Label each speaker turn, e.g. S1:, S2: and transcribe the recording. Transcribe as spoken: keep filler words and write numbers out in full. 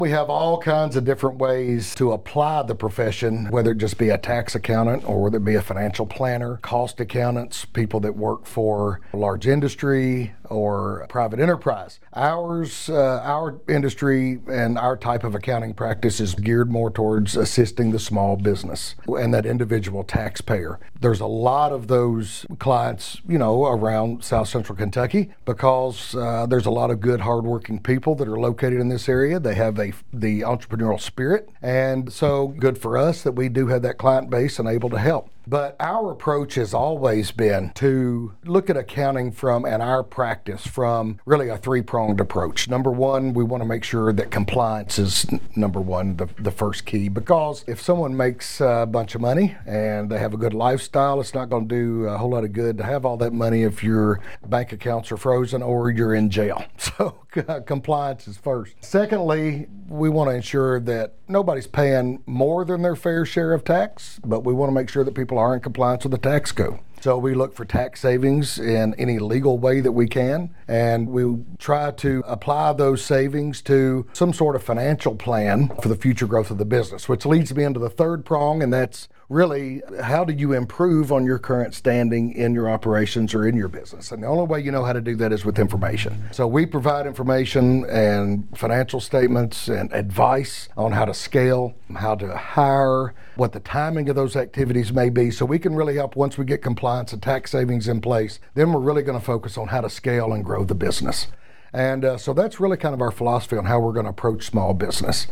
S1: We have all kinds of different ways to apply the profession, whether it just be a tax accountant or whether it be a financial planner, cost accountants, people that work for large industry or private enterprise. Ours, uh, our industry and our type of accounting practice is geared more towards assisting the small business and that individual taxpayer. There's a lot of those clients, you know, around South Central Kentucky because uh, there's a lot of good, hardworking people that are located in this area. They have a the entrepreneurial spirit, and so good for us that we do have that client base and able to help. But our approach has always been to look at accounting from, and our practice from, really a three-pronged approach. Number one, we want to make sure that compliance is number one, the, the first key, because if someone makes a bunch of money and they have a good lifestyle, it's not going to do a whole lot of good to have all that money if your bank accounts are frozen or you're in jail. So compliance is first. Secondly, we want to ensure that nobody's paying more than their fair share of tax, but we want to make sure that people are in compliance with the tax code. So we look for tax savings in any legal way that we can, and we try to apply those savings to some sort of financial plan for the future growth of the business, which leads me into the third prong, and that's really, how do you improve on your current standing in your operations or in your business? And the only way you know how to do that is with information. So we provide information and financial statements and advice on how to scale, how to hire, what the timing of those activities may be, so we can really help once we get compliance and tax savings in place. Then we're really going to focus on how to scale and grow the business. And uh, so that's really kind of our philosophy on how we're going to approach small business.